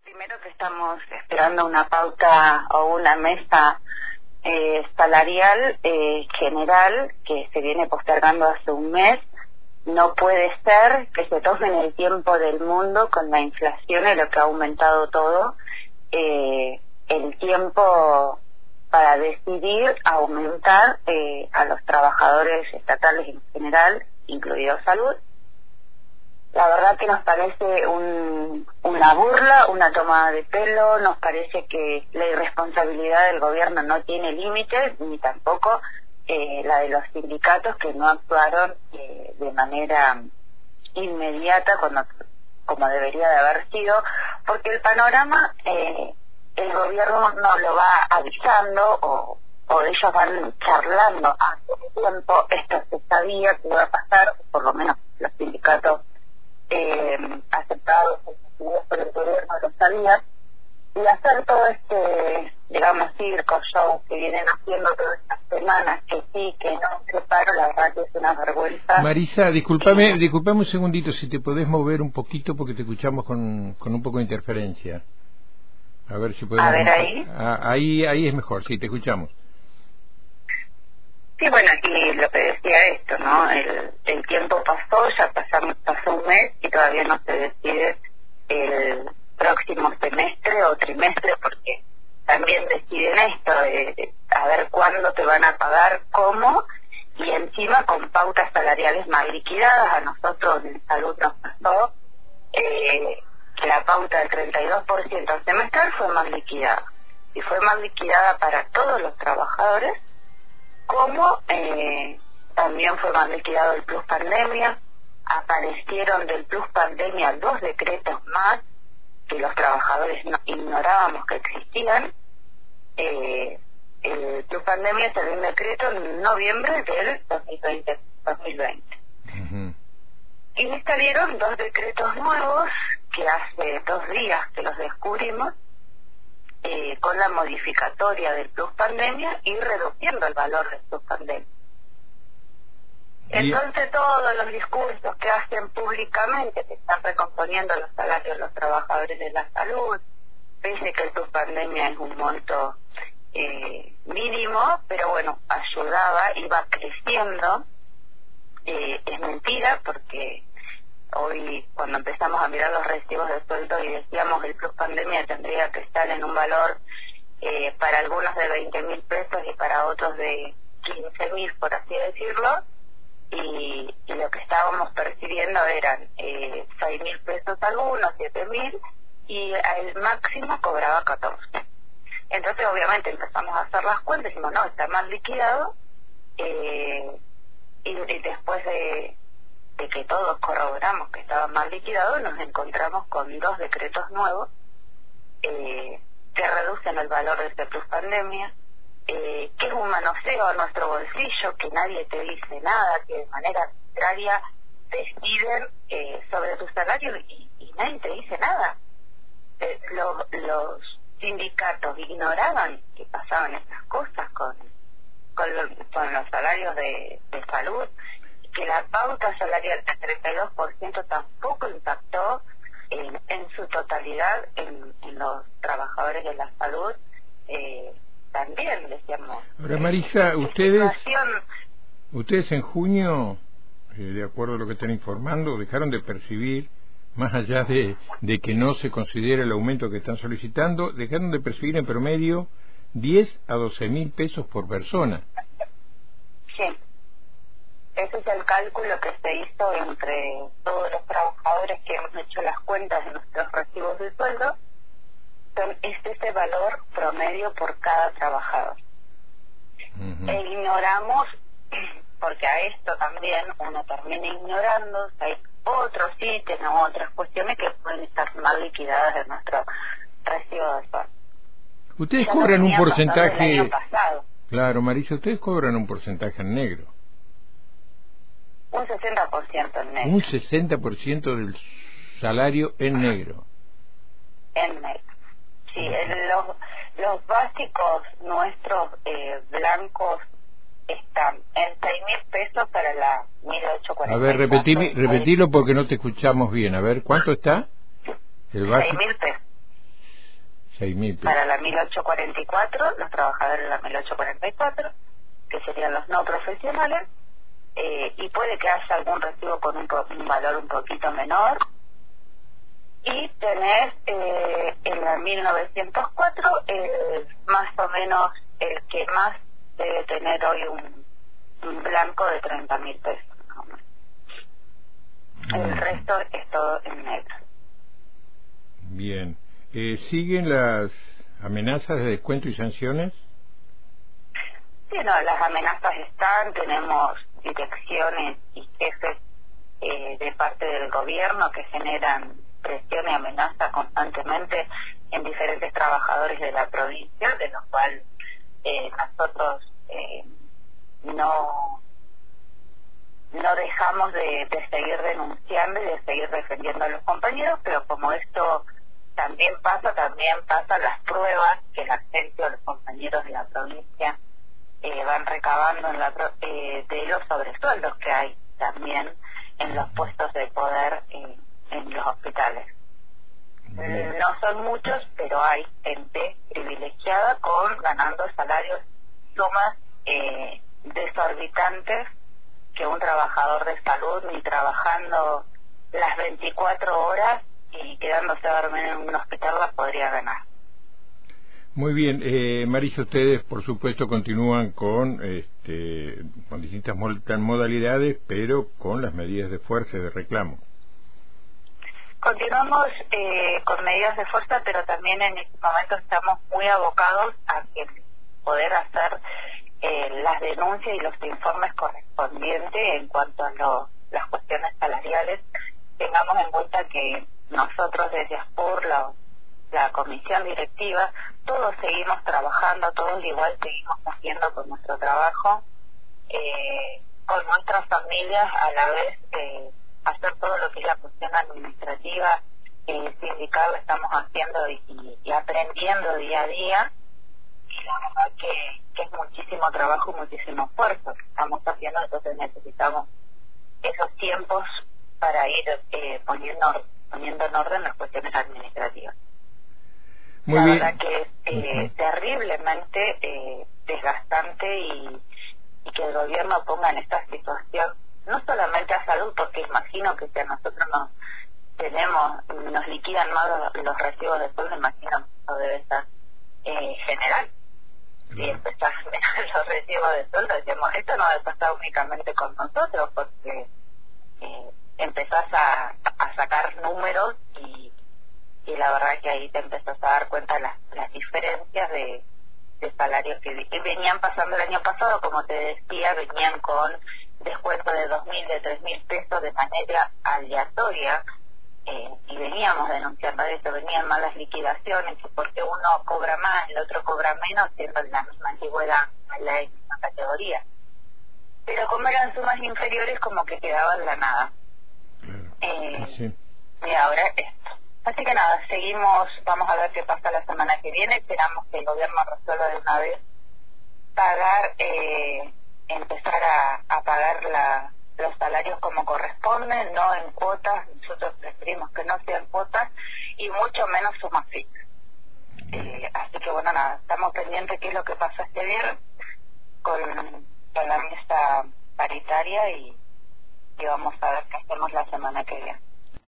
Primero que estamos esperando una pauta o una mesa salarial general que se viene postergando hace un mes. No puede ser que se tomen el tiempo del mundo con la inflación y lo que ha aumentado todo, el tiempo para decidir aumentar a los trabajadores estatales en general, incluido salud. La verdad que nos parece una burla, una tomada de pelo. Nos parece que la irresponsabilidad del gobierno no tiene límites, ni tampoco la de los sindicatos, que no actuaron de manera inmediata como debería de haber sido, porque el panorama el gobierno nos lo va avisando o ellos van charlando hace tiempo. Esto se sabía que iba a pasar, por lo menos los sindicatos aceptados por el gobierno lo sabían, y hacer todo digamos, circo, show que vienen haciendo todas estas semanas, que sí, que no, que paro, la verdad que es una vergüenza. Marisa, discúlpame un segundito, si te podés mover un poquito porque te escuchamos con un poco de interferencia. A ver si podemos... A ver, ahí. Ahí es mejor, sí, te escuchamos. Sí, bueno, y lo que decía esto, ¿no? El tiempo pasó, ya pasó un mes y todavía no se decide el próximo semestre o trimestre, porque también deciden esto, a ver cuándo te van a pagar, cómo, y encima con pautas salariales mal liquidadas. A nosotros en salud nos pasó que la pauta del 32% semestral fue mal liquidada, y fue mal liquidada para todos los trabajadores, como también fue mal liquidado el plus pandemia. Aparecieron del plus pandemia 2 decretos más que los trabajadores ignorábamos que existían. El plus pandemia salió un decreto en noviembre del 2020. Uh-huh. Y salieron 2 decretos nuevos que hace 2 días que los descubrimos, con la modificatoria del plus pandemia y reduciendo el valor del plus pandemia. Entonces todos los discursos que hacen públicamente, que están recomponiendo los salarios de los trabajadores de la salud, pese que el plus pandemia es un monto mínimo, pero bueno, ayudaba, iba creciendo, es mentira, porque hoy cuando empezamos a mirar los recibos de sueldo y decíamos el plus pandemia tendría que estar en un valor para algunos de 20.000 pesos y para otros de 15.000, por así decirlo, y lo que estábamos percibiendo eran 6.000 pesos algunos, 7.000, y al máximo cobraba 14. Entonces obviamente empezamos a hacer las cuentas y decimos, no, está mal liquidado, y después de que todos corroboramos que estaba mal liquidado, nos encontramos con 2 decretos nuevos que reducen el valor de este plus pandemia, que es un manoseo a nuestro bolsillo, que nadie te dice nada, que de manera arbitraria deciden sobre tu salario y nadie te dice nada. Los sindicatos ignoraban que pasaban estas cosas con los salarios de salud, que la pauta salarial del 32% tampoco impactó en su totalidad en los trabajadores de la salud. También decíamos. Ahora, Marisa, ustedes en junio, de acuerdo a lo que están informando, dejaron de percibir, más allá de que no se considere el aumento que están solicitando, dejaron de percibir en promedio 10 a 12.000 pesos por persona. Sí. Ese es el cálculo que se hizo entre todos los trabajadores que hemos hecho las cuentas de nuestros recibos de sueldo. Es ese valor promedio por cada trabajador. Uh-huh. E ignoramos, porque a esto también uno termina ignorando, hay otros ítems o otras cuestiones que pueden estar mal liquidadas de nuestro recibo de sueldo. Ustedes ya cobran un porcentaje... Claro, Marisa, ustedes cobran un porcentaje en negro. Un 60% en negro. Un 60% del salario en negro. En negro. Sí, los básicos nuestros blancos están en 6.000 pesos para la 1.840. A ver, repetilo porque no te escuchamos bien. A ver, ¿cuánto está? El básico. 6.000 pesos. 6.000 pesos. Para la 1844, los trabajadores de la 1844, que serían los no profesionales, y puede que haya algún recibo con un valor un poquito menor. Y tenés en la 1904 más o menos el que más debe tener hoy un blanco de 30.000 pesos. El resto es todo en negro. Bien. ¿Siguen las amenazas de descuento y sanciones? Sí, no, las amenazas están, tenemos direcciones y jefes de parte del gobierno que generan presión y amenaza constantemente en diferentes trabajadores de la provincia, de los cuales nosotros no dejamos de seguir denunciando y de seguir defendiendo a los compañeros, pero como esto también pasa las pruebas que la gente o los compañeros de la provincia van recabando de los sobresueldos que hay también en los puestos de poder en los hospitales. No son muchos, pero hay gente privilegiada ganando salarios, sumas desorbitantes que un trabajador de salud ni trabajando las 24 horas y quedándose a dormir en un hospital las podría ganar. Muy bien, Marisa, ustedes por supuesto continúan con distintas modalidades, pero con las medidas de fuerza y de reclamo. Continuamos con medidas de fuerza, pero también en este momento estamos muy abocados a poder hacer las denuncias y los informes correspondientes en cuanto a las cuestiones salariales. Tengamos en cuenta que nosotros desde ASPUR, la comisión directiva, todos seguimos trabajando, todos igual seguimos haciendo con nuestro trabajo, con nuestras familias, a la vez hacer todo lo que es la cuestión administrativa, sindical, lo estamos haciendo y aprendiendo día a día, y la verdad que es muchísimo trabajo y muchísimo esfuerzo que estamos haciendo, entonces necesitamos esos tiempos para ir poniendo en orden las cuestiones administrativas. Muy la bien. Verdad que es terriblemente desgastante y que el gobierno ponga en esta situación no solamente a salud, porque imagino que si a nosotros nos liquidan más los recibos de sueldo, imagino que eso debe ser general. Si empezás a mirar los recibos de sueldo, decimos, esto no debe pasar únicamente con nosotros, porque empezás a sacar números y la verdad que ahí te empezás a dar cuenta las diferencias de salarios que venían pasando el año pasado. Como te decía, venían con descuento de 2.000, de 3.000 pesos de manera aleatoria, y veníamos denunciando eso, venían malas liquidaciones, porque uno cobra más, el otro cobra menos, siendo la misma antigüedad, la misma categoría. Pero como eran sumas inferiores, como que quedaba en la nada. Sí. Y ahora esto. Así que nada, seguimos, vamos a ver qué pasa la semana que viene, esperamos que el gobierno resuelva de una vez empezar a pagar los salarios como corresponden, no en cuotas. Nosotros preferimos que no sean cuotas y mucho menos sumas fijas. Así que bueno, nada, estamos pendientes de qué es lo que pasa este viernes con la mesa paritaria y vamos a ver qué hacemos la semana que viene.